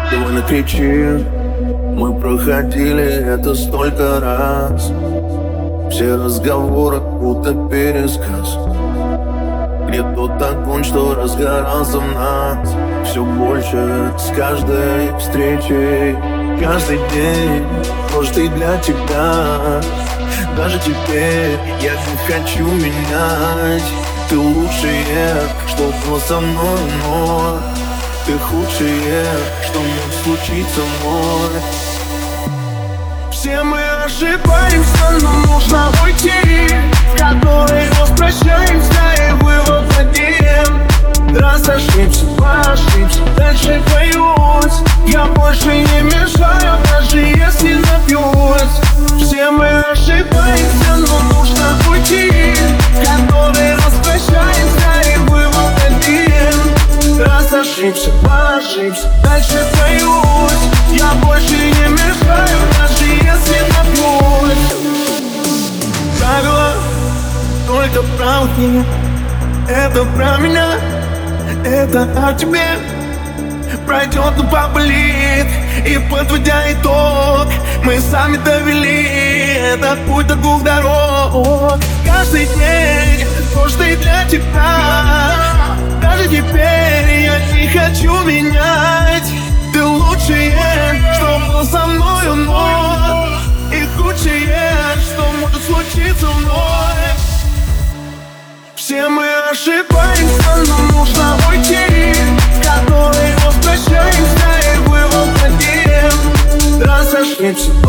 Давай накричим, мы проходили это столько раз. Все разговоры будто пересказ, где тот огонь, что разгорался в нас, все больше с каждой встречей. Каждый день, может, и для тебя. Даже теперь я не хочу менять. Ты лучшее, что было со мной, но ты худшее, что может случиться мной. Все мы ошибаемся, но нужно уйти, в который возвращаемся и вывод один. Раз ошибся, ошибся, дальше боюсь. Я больше не мешаю, даже если напьюсь. Все мы ошибаемся, но нужно уйти, в который возвращаемся и вывод один. Раз ошибся, ошибся, дальше боюсь. Я больше не мешаю, даже если напьюсь. Правила только правых нет. Это про меня, это о тебе. Пройдет, но поболит. И подводя итог, мы сами довели этот путь до двух дорог. Каждый день, каждый для тебя. Даже теперь я не хочу менять. Ты лучшее, что было со мною, но и худшее, что может случиться мной. Все мы ошибаемся, но нужно уйти, в который возвращаемся и вывод один. Раз ошибся,